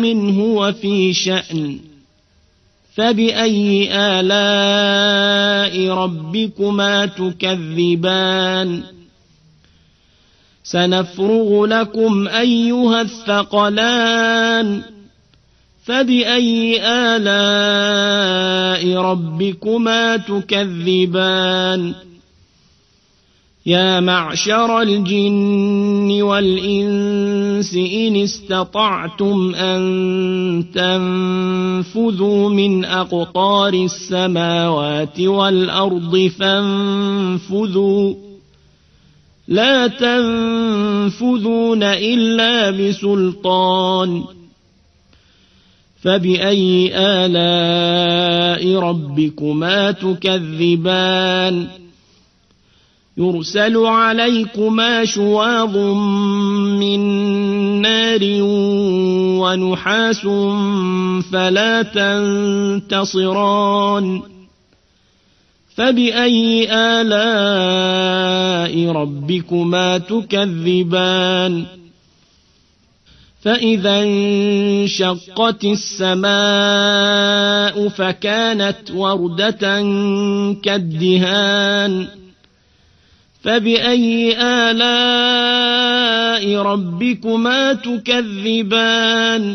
يوم هو في شأن فبأي آلاء ربكما تكذبان سنفرغ لكم أيها الثقلان فبأي آلاء ربكما تكذبان يا معشر الجن والإنس إن استطعتم أن تنفذوا من أقطار السماوات والأرض فانفذوا لا تنفذون إلا بسلطان فبأي آلاء ربكما تكذبان يرسل عليكما شواظ من نار ونحاس فلا تنتصران فبأي آلاء ربكما تكذبان فإذا انشقت السماء فكانت وردة كالدهان فبأي آلاء ربكما تكذبان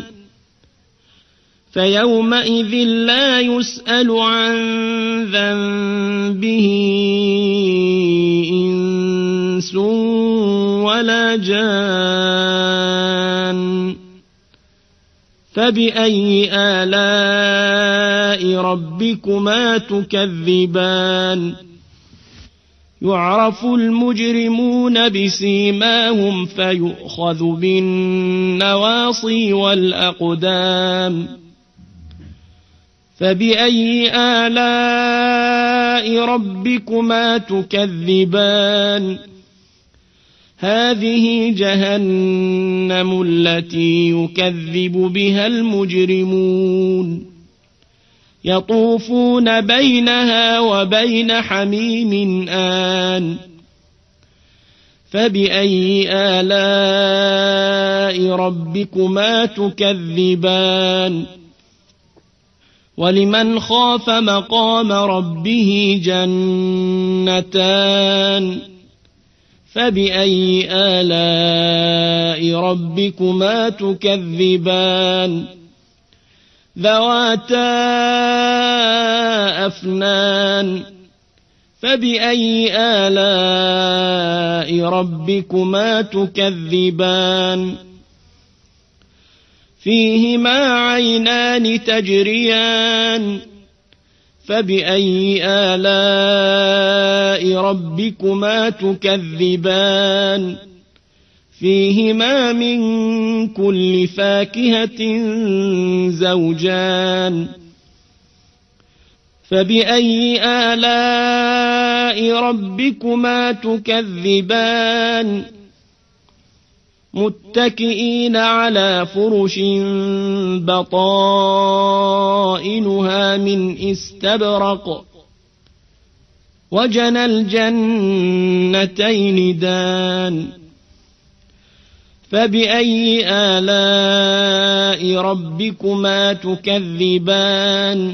فيومئذ لا يسأل عن ذنبه إنس ولا جان فبأي آلاء ربكما تكذبان يعرف المجرمون بسيماهم فيؤخذ بالنواصي والأقدام فبأي آلاء ربكما تكذبان هذه جهنم التي يكذب بها المجرمون يطوفون بينها وبين حميم آن فبأي آلاء ربكما تكذبان ولمن خاف مقام ربه جنتان فبأي آلاء ربكما تكذبان ذواتا أفنان فبأي آلاء ربكما تكذبان فيهما عينان تجريان فبأي آلاء ربكما تكذبان فيهما من كل فاكهة زوجان فبأي آلاء ربكما تكذبان متكئين على فرش بطائنها من استبرق وجنى الجنتين دان فبأي آلاء ربكما تكذبان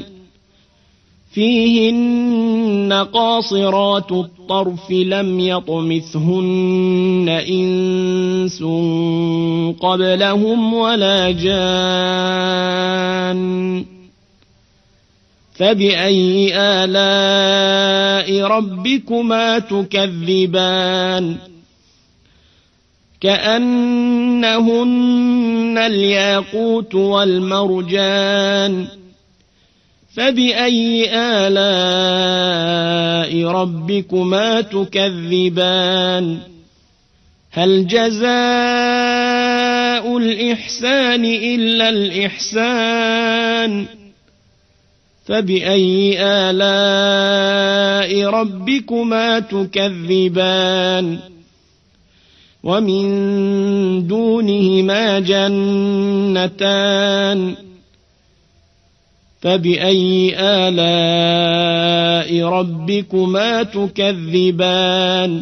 فيهن قاصرات الطرف لم يطمثهن إنس قبلهم ولا جان فبأي آلاء ربكما تكذبان كأنهن الياقوت والمرجان فبأي آلاء ربكما تكذبان هل جزاء الإحسان إلا الإحسان فبأي آلاء ربكما تكذبان ومن دونهما جنتان فبأي آلاء ربكما تكذبان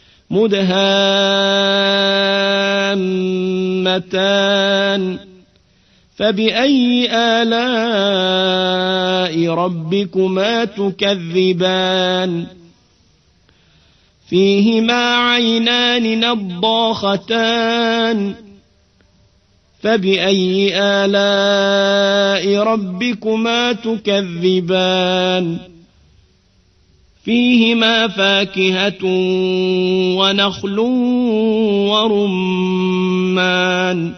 مدهامتان فبأي آلاء ربكما تكذبان فيهما عينان نضاختان فبأي آلاء ربكما تكذبان فيهما فاكهة ونخل ورمان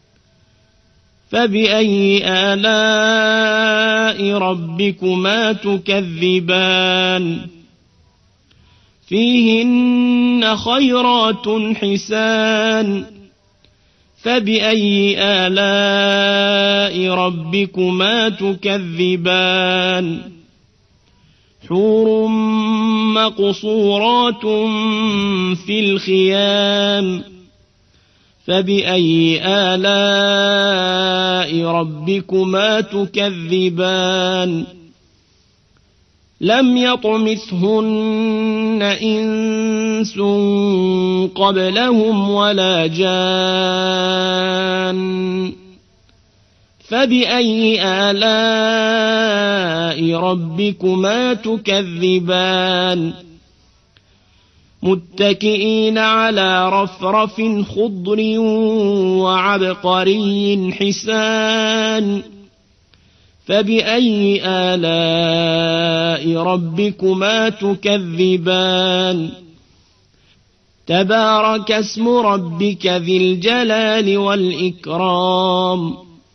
فبأي آلاء ربكما تكذبان فيهن خيرات حسان فبأي آلاء ربكما تكذبان حور مقصورات في الخيام فبأي آلاء ربكما تكذبان لم يطمثهن إنس قبلهم ولا جان فبأي آلاء ربكما تكذبان متكئين على رفرف خضر وعبقري حسان فبأي آلاء ربكما تكذبان تبارك اسم ربك ذي الجلال والإكرام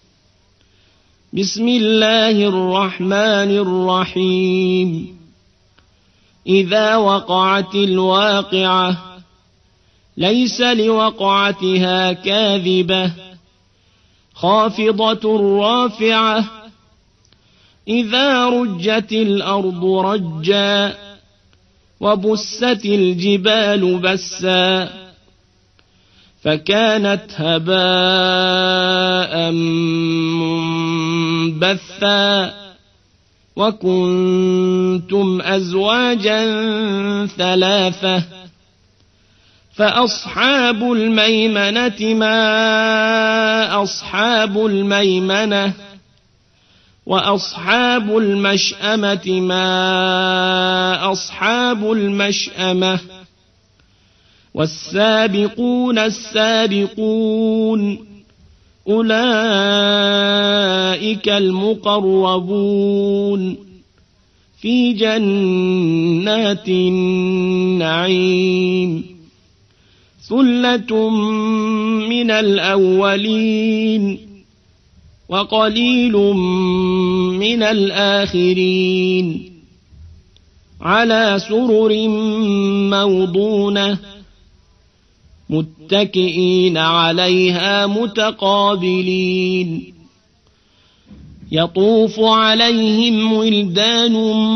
بسم الله الرحمن الرحيم إذا وقعت الواقعة ليس لوقعتها كاذبة خافضة رافعة إذا رجت الأرض رجا وبست الجبال بسا فكانت هباء منبثا وكنتم أزواجا ثلاثة فأصحاب الميمنة ما أصحاب الميمنة وأصحاب المشأمة ما أصحاب المشأمة والسابقون السابقون أولئك المقربون في جنات النعيم ثلة من الأولين وقليل من الآخرين على سرر موضونة متكئين عليها متقابلين يطوف عليهم ولدان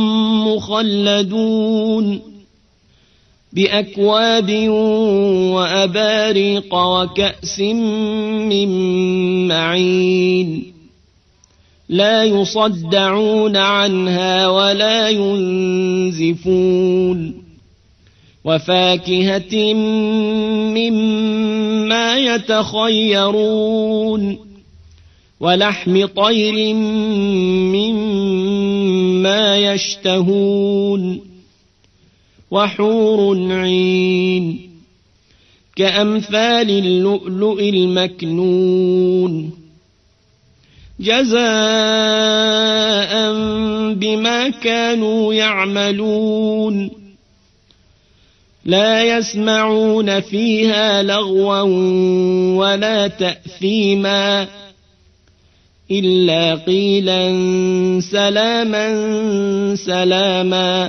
مخلدون بأكواب وأباريق وكأس من معين لا يصدعون عنها ولا ينزفون وفاكهة مما يتخيرون ولحم طير مما يشتهون وحور عين كأمثال اللؤلؤ المكنون جزاء بما كانوا يعملون لا يسمعون فيها لغوا ولا تأثيما إلا قيلا سلاما سلاما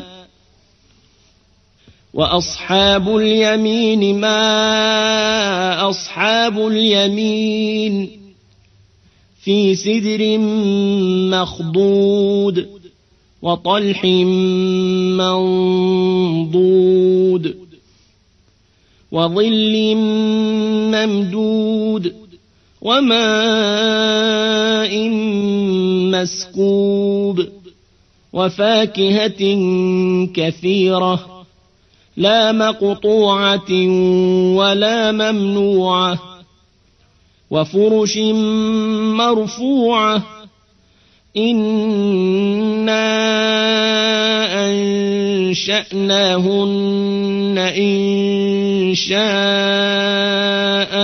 وأصحاب اليمين ما أصحاب اليمين في سدر مخضود وطلح منضود وظل ممدود وماء مسكوب وفاكهة كثيرة لا مقطوعة ولا ممنوعة وفرش مرفوعة إنا أنشأناهن إنشاء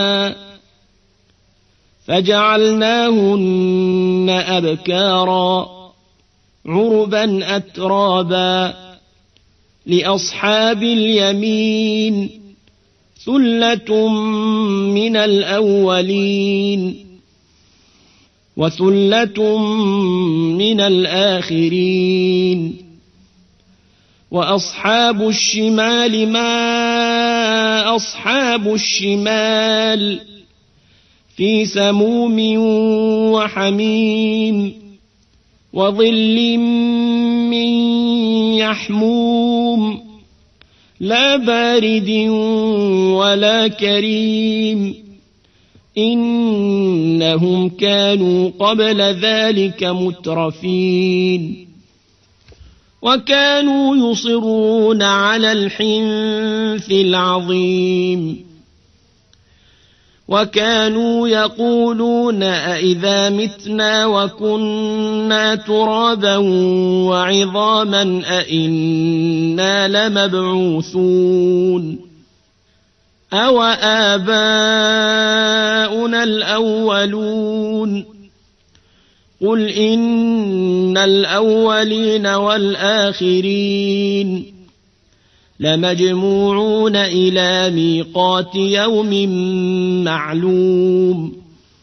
فجعلناهن أبكارا عربا أترابا لأصحاب اليمين ثلة من الأولين وثلة من الآخرين وأصحاب الشمال ما أصحاب الشمال في سموم وحميم وظل من يحموم لا بارد ولا كريم إنهم كانوا قبل ذلك مترفين وكانوا يصرون على الحنث العظيم وكانوا يقولون أئذا متنا وكنا ترابا وعظاما أئنا لمبعوثون أو آباؤنا الأولون قل إن الأولين والآخرين لمجموعون إلى ميقات يوم معلوم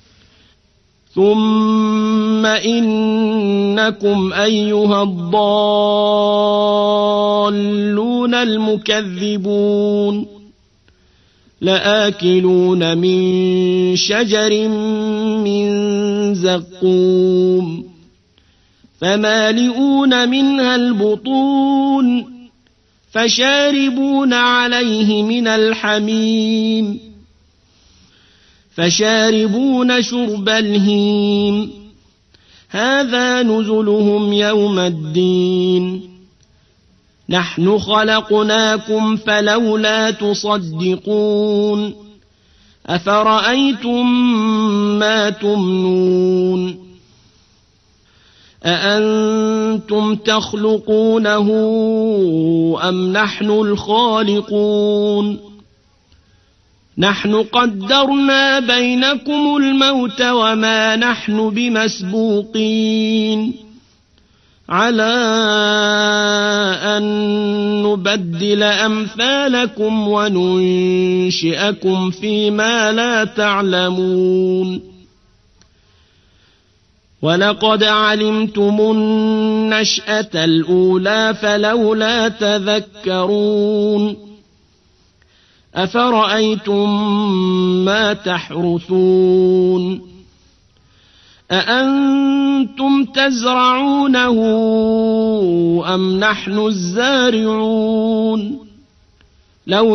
ثم إنكم أيها الضالون المكذبون لآكلون من شجر من زقوم فمالئون منها البطون فشاربون عليه من الحميم فشاربون شرب الهيم هذا نزلهم يوم الدين نحن خلقناكم فلولا تصدقون أفرأيتم ما تمنون أأنتم تخلقونه أم نحن الخالقون نحن قدرنا بينكم الموت وما نحن بمسبوقين على أن نبدل أمثالكم وننشئكم فيما لا تعلمون ولقد علمتم النشأة الأولى فلولا تذكرون أفرأيتم ما تحرثون أأنتم تزرعونه أم نحن الزارعون لو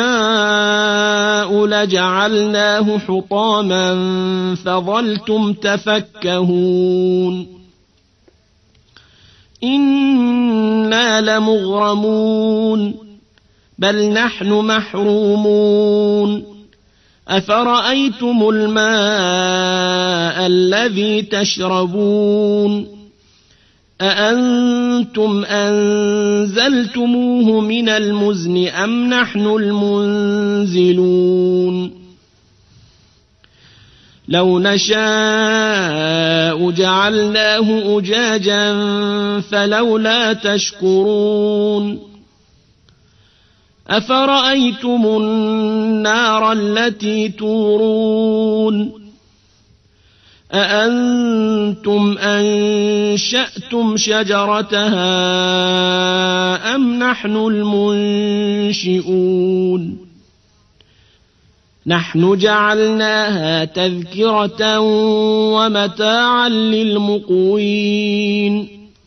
نشاء لجعلناه حطاما فظلتم تفكهون إنا لمغرمون بل نحن محرومون أفرأيتم الماء الذي تشربون أأنتم أنزلتموه من المزن أم نحن المنزلون لو نشاء جعلناه أجاجا فلولا تشكرون أفرأيتم النار التي تورون أأنتم أنشأتم شجرتها أم نحن المنشئون نحن جعلناها تذكرة ومتاعا للمقوين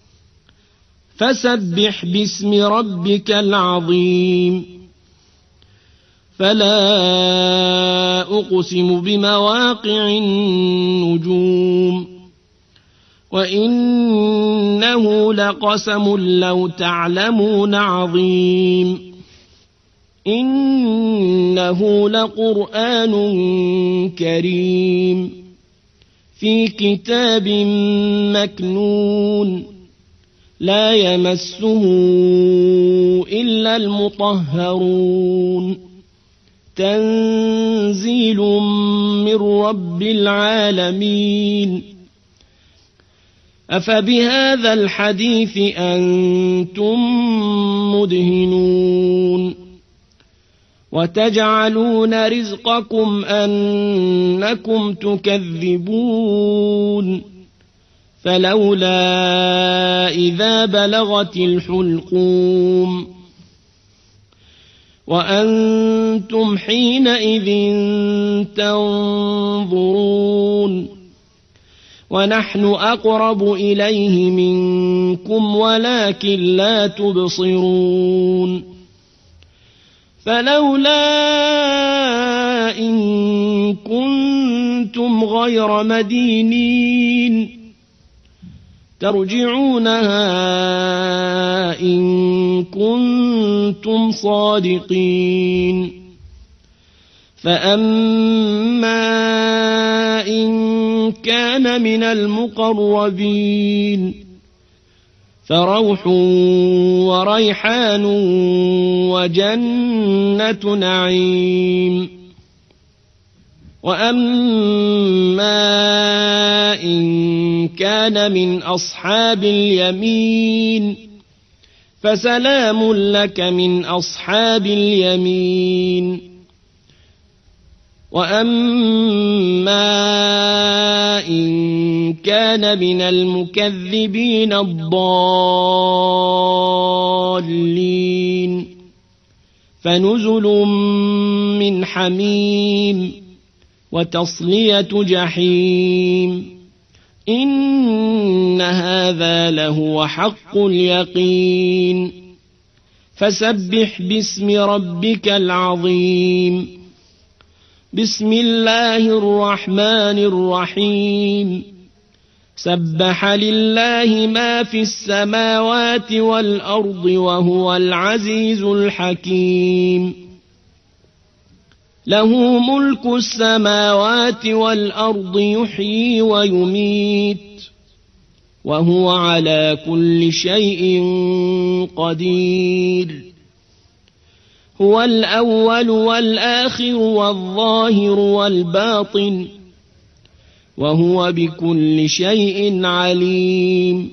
فسبح باسم ربك العظيم فلا أقسم بمواقع النجوم وإنه لقسم لو تعلمون عظيم إنه لقرآن كريم في كتاب مكنون لا يمسه إلا المطهرون تنزيل من رب العالمين أفبهذا الحديث أنتم مدهنون وتجعلون رزقكم أنكم تكذبون فلولا إذا بلغت الحلقوم وأنتم حينئذ تنظرون ونحن أقرب إليه منكم ولكن لا تبصرون فلولا إن كنتم غير مدينين ترجعونها إن كنتم صادقين فأما إن كان من المقربين فروح وريحان وجنة نعيم وأما إن كان من أصحاب اليمين فسلام لك من أصحاب اليمين وأما إن كان من المكذبين الضالين فنزل من حميم وتصلية جحيم إن هذا لهو حق اليقين فسبح باسم ربك العظيم بسم الله الرحمن الرحيم سبح لله ما في السماوات والأرض وهو العزيز الحكيم له ملك السماوات والأرض يحيي ويميت وهو على كل شيء قدير هو الأول والآخر والظاهر والباطن وهو بكل شيء عليم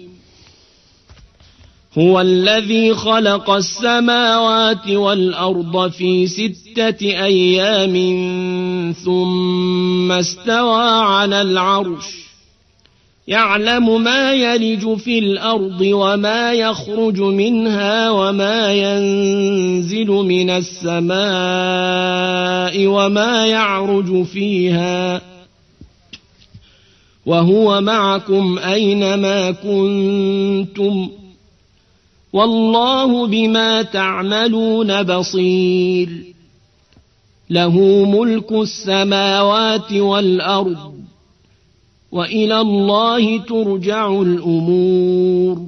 هو الذي خلق السماوات والأرض في 6 أيام ثم استوى على العرش يعلم ما يلج في الأرض وما يخرج منها وما ينزل من السماء وما يعرج فيها وهو معكم أينما كنتم والله بما تعملون بصير له ملك السماوات والأرض وإلى الله ترجع الأمور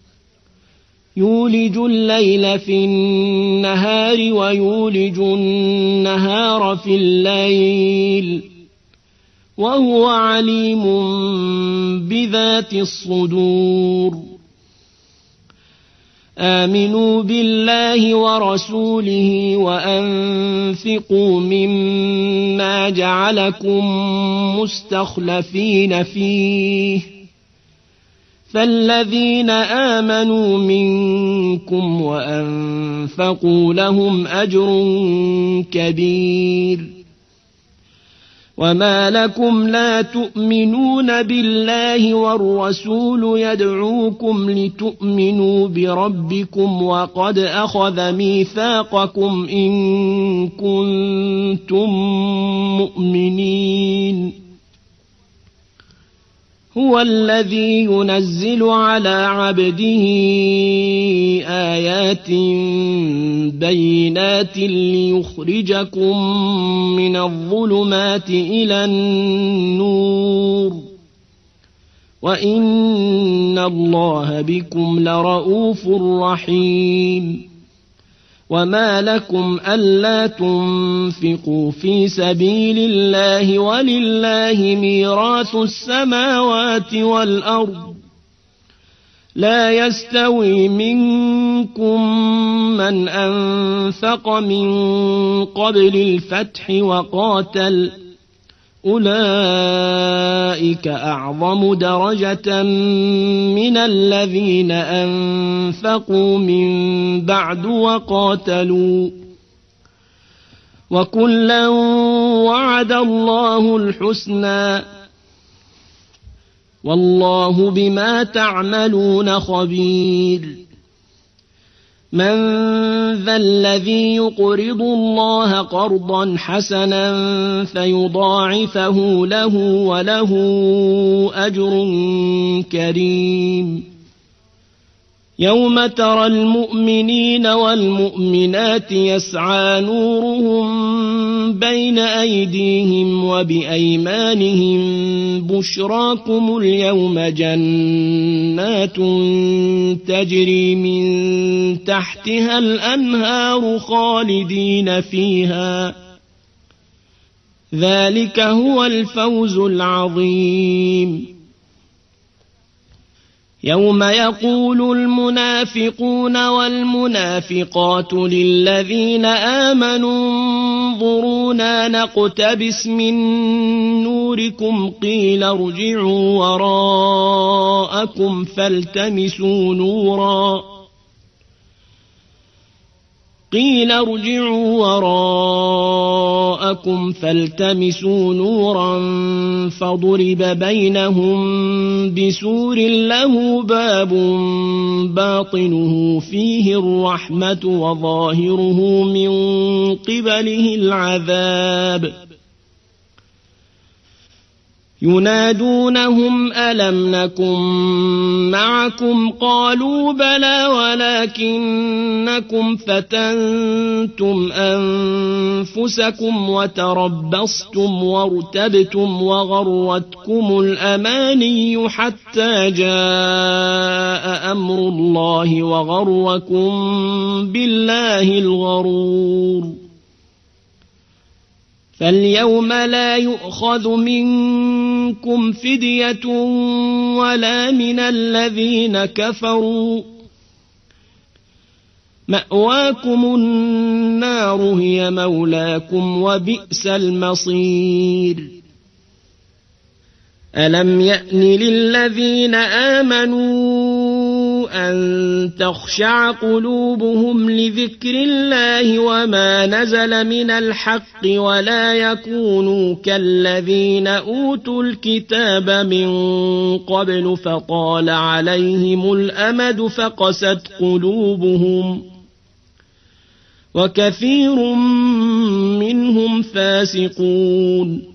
يولج الليل في النهار ويولج النهار في الليل وهو عليم بذات الصدور آمنوا بالله ورسوله وأنفقوا مما جعلكم مستخلفين فيه فالذين آمنوا منكم وأنفقوا لهم أجر كبير وما لكم لا تؤمنون بالله والرسول يدعوكم لتؤمنوا بربكم وقد أخذ ميثاقكم إن كنتم مؤمنين هو الذي ينزل على عبده آيات بينات ليخرجكم من الظلمات إلى النور وإن الله بكم لرؤوف رحيم وما لكم ألا تنفقوا في سبيل الله ولله ميراث السماوات والأرض لا يستوي منكم من أنفق من قبل الفتح وقاتل أولئك أعظم درجة من الذين أنفقوا من بعد وقاتلوا وكلا وعد الله الحسنى والله بما تعملون خبير من ذا الذي يقرض الله قرضا حسنا فيضاعفه له وله أجر كريم يوم ترى المؤمنين والمؤمنات يسعى نورهم بين أيديهم وبأيمانهم بشراكم اليوم جنات تجري من تحتها الأنهار خالدين فيها ذلك هو الفوز العظيم يوم يقول المنافقون والمنافقات للذين آمنوا انظرونا نقتبس من نوركم قيل ارجعوا وراءكم فالتمسوا نورا فضرب بينهم بسور له باب باطنه فيه الرحمة وظاهره من قبله العذاب ينادونهم ألم نكن معكم قالوا بلى ولكنكم فتنتم أنفسكم وتربصتم وارتبتم وغرتكم الأماني حتى جاء أمر الله وغركم بالله الغرور فاليوم لا يؤخذ منكم فدية ولا من الذين كفروا مأواكم النار هي مولاكم وبئس المصير ألم يأن للذين آمنوا أن تخشع قلوبهم لذكر الله وما نزل من الحق ولا يكونوا كالذين أوتوا الكتاب من قبل فطال عليهم الأمد فقست قلوبهم وكثير منهم فاسقون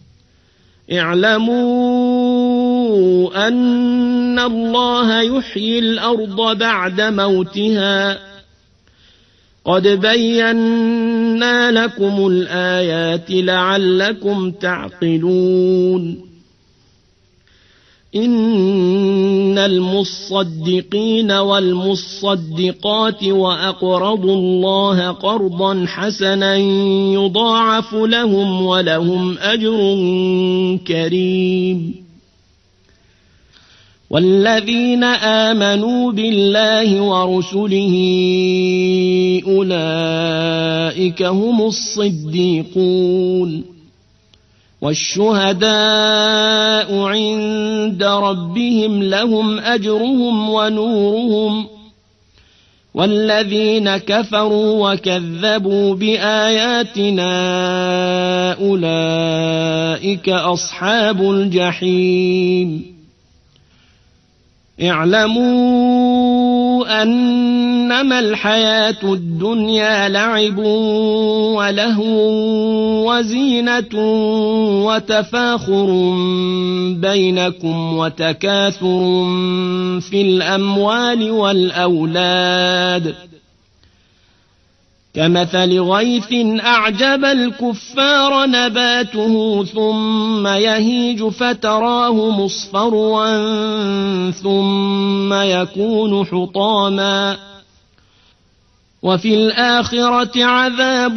اعلموا أن الله يحيي الأرض بعد موتها قد بينا لكم الآيات لعلكم تعقلون إن المصدقين والمصدقات وأقرضوا الله قرضا حسنا يضاعف لهم ولهم أجر كريم والذين آمنوا بالله ورسله أولئك هم الصديقون والشهداء عند ربهم لهم أجرهم ونورهم والذين كفروا وكذبوا بآياتنا أولئك أصحاب الجحيم اعلموا أنما الحياة الدنيا لعب ولهو وزينة وتفاخر بينكم وتكاثر في الأموال والأولاد كمثل غيث أعجب الكفار نباته ثم يهيج فتراه مصفرا ثم يكون حطاما وفي الآخرة عذاب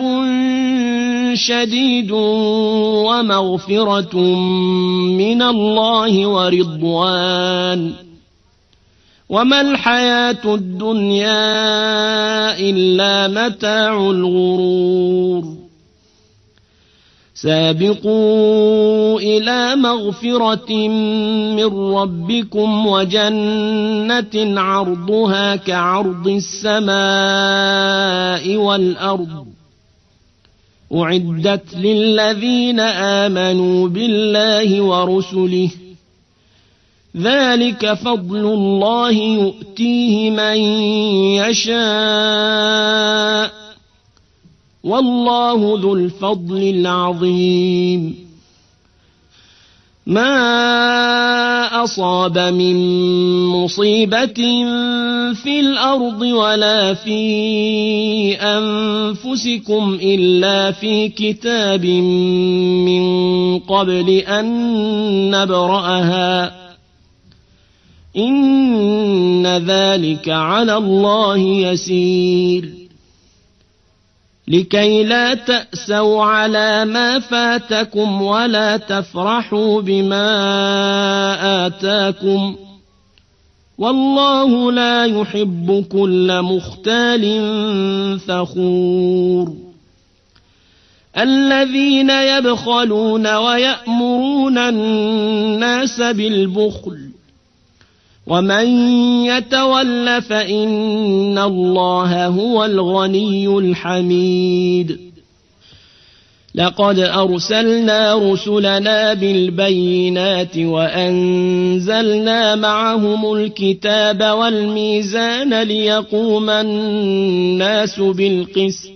شديد ومغفرة من الله ورضوان وما الحياة الدنيا إلا متاع الغرور سابقوا إلى مغفرة من ربكم وجنة عرضها كعرض السماء والأرض أعدت للذين آمنوا بالله ورسله ذلك فضل الله يؤتيه من يشاء والله ذو الفضل العظيم ما أصاب من مصيبة في الأرض ولا في أنفسكم إلا في كتاب من قبل أن نبرأها إن ذلك على الله يسير لكي لا تأسوا على ما فاتكم ولا تفرحوا بما آتاكم والله لا يحب كل مختال فخور الذين يبخلون ويأمرون الناس بالبخل ومن يتول فإن الله هو الغني الحميد لقد أرسلنا رسلنا بالبينات وأنزلنا معهم الكتاب والميزان ليقوم الناس بالقسط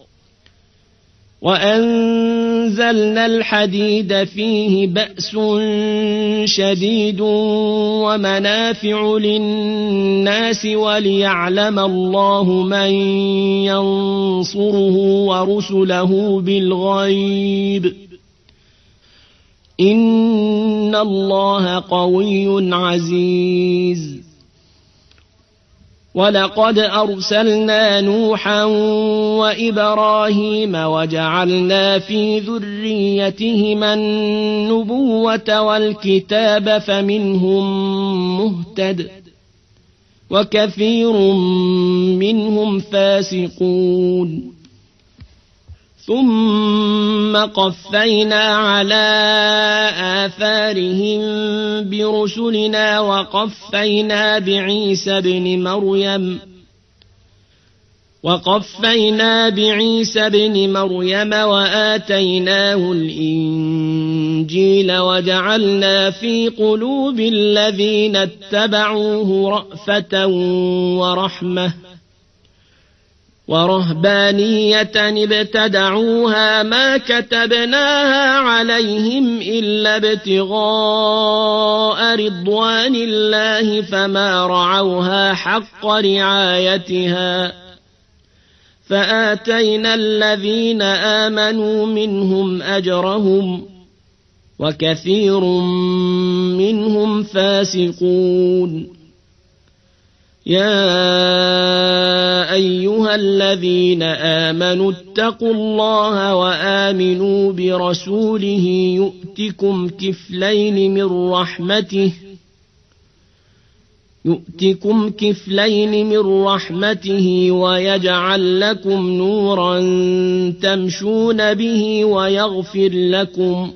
وأنزلنا الحديد فيه بأس شديد ومنافع للناس وليعلم الله من ينصره ورسله بالغيب إن الله قوي عزيز ولقد أرسلنا نوحا وإبراهيم وجعلنا في ذريتهما النبوة والكتاب فمنهم مهتد وكثير منهم فاسقون ثم قفينا على آثارهم برسلنا وقفينا بعيسى بن مريم وآتيناه الإنجيل وجعلنا في قلوب الذين اتبعوه رأفة ورحمة ورهبانية ابتدعوها ما كتبناها عليهم إلا ابتغاء رضوان الله فما رعوها حق رعايتها فآتينا الذين آمنوا منهم أجرهم وكثير منهم فاسقون يا أيها الذين آمنوا اتقوا الله وآمنوا برسوله يؤتكم كفلين من رحمته ويجعل لكم نورا تمشون به ويغفر لكم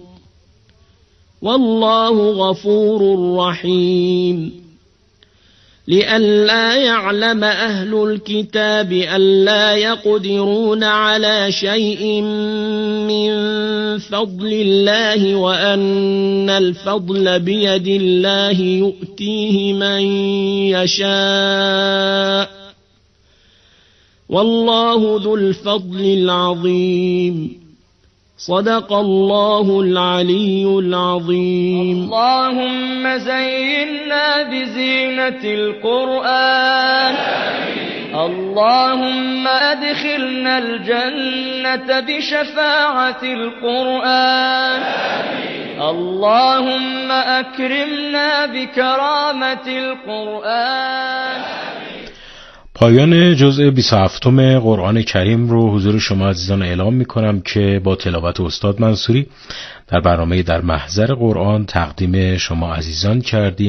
والله غفور رحيم لئلا يعلم أهل الكتاب ألا يقدرون على شيء من فضل الله وأن الفضل بيد الله يؤتيه من يشاء والله ذو الفضل العظيم صدق الله العلي العظيم اللهم زينا بزينة القرآن اللهم أدخلنا الجنة بشفاعة القرآن اللهم أكرمنا بكرامة القرآن پایان جزء 27 قرآن کریم رو حضور شما عزیزان اعلام میکنم که با تلاوت استاد منصوری در برنامه در محضر قرآن تقدیم شما عزیزان کردیم.